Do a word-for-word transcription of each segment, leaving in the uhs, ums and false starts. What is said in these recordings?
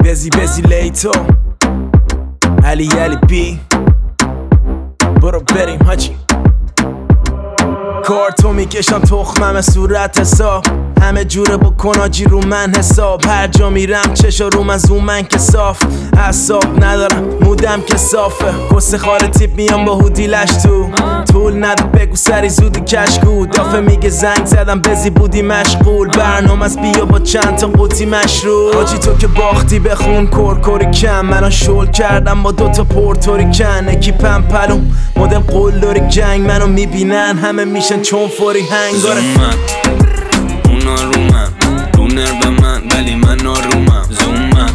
بزی بزی لیتو علی علی بی برو بریم حاجی. کارتو میکشم تخمم صورت حساب، همه جوره بکن آجی رو من حساب. هر جا میرم چشا رو من زوم من که صاف، حساب ندارم مودم که صافه. کسه خال تیپ میام با هودی لش تو طول نده بگو سری زودی کشکو. دافه میگه زنگ زدم بزی بودی مشغول، برنامه از بیا با چند تا قوطی مشروب. آجی تو که باختی بخون کرکوری کم، منو شل کردم با دوتا پورتوری کن. اکیپم پلوم مدل قلدری جنگ، منو میبینن همه میشن چون فوری هنگاره. اونا رو من رو نرو من ولی من آرومم. زومم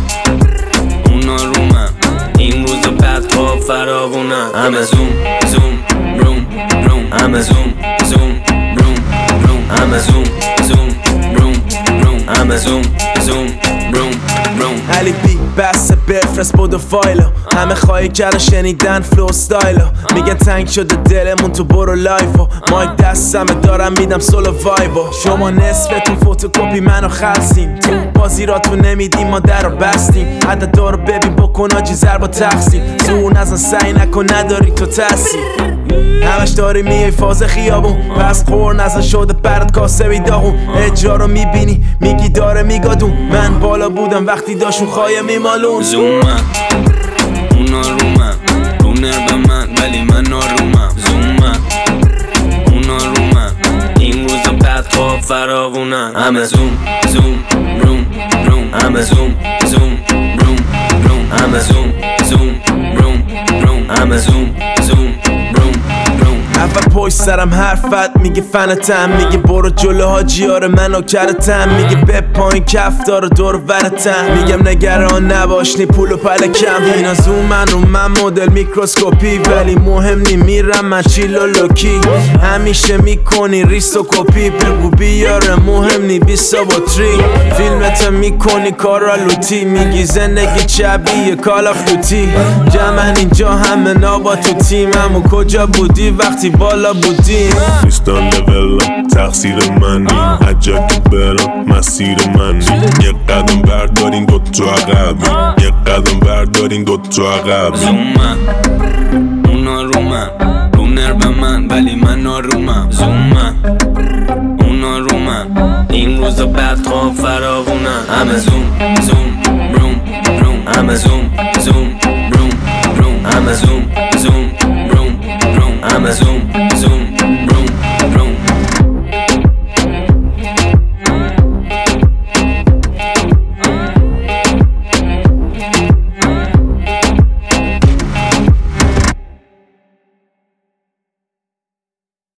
اونا رو من این روزا بعد ها فراوونم. همه زوم زوم روم روم، همه زوم زوم روم روم، همه زوم زوم روم روم، همه زوم زوم روم روم. علی بی بسته بفرست بودو فایلو، همه خواهی کردن شنیدن فلو ستایلو. میگن تنگ شده دلمون تو برو لایفو، مایک دستمه دارم میدم سولو وایبو. شما نصفتون فوتوکوپی منو خلصین، تو بازیراتون نمیدیم ما در رو بستیم. حتی دارو ببین بکن آجی ضرب و تقسیم، زور نزن سعی نکن نداری تو تاثیر. همش داری میای فاز خیابون، پس خور نزن شده برات کاسه بی داغون. اجرا رو میبینی میگی داره میگادون، من بالا بودم وقتی داشون خواهی میمالون. زومم اونا رو من رو نرو من ولی من آرومم. زومم اونا رو من این روزا بعد ها فراوونن. همه زوم زوم روم روم، همه زوم زوم روم روم، همه زوم زوم روم روم، همه زوم زوم روم روم. اول پشت سرم حرفت میگه فنتم، میگه برو جلو حاجی آره منو کرتم. میگه به پایین کف داره دور ورتم، میگم نگران نباش نی پول و پلکم. اینا زومن رو من مدل میکروسکوپی، ولی مهم نی میرم من چیل و لوکی. همیشه میکنی ریست و کپی، بگو بیاره مهم نی بیست و تری. فیلمت میکنی کارا لوتی، میگی زندگی شبیه کال آف دوتی. جمعن اینجا همه نابا تو تیمم، و کجا بودی وقتی بالا بودیم. نیستان لولم تقصیر منی، عجب که برم مسیر منی. یه قدم بردارین دو تو عقب، یه قدم بردارین دو تو عقب. زومم اونا رو من رو نرو من ولی من آرومم. زومم اونا رو من این روزا بعد ها فراوونن. همه زوم زوم روم روم، همه زوم زوم روم روم، همه زوم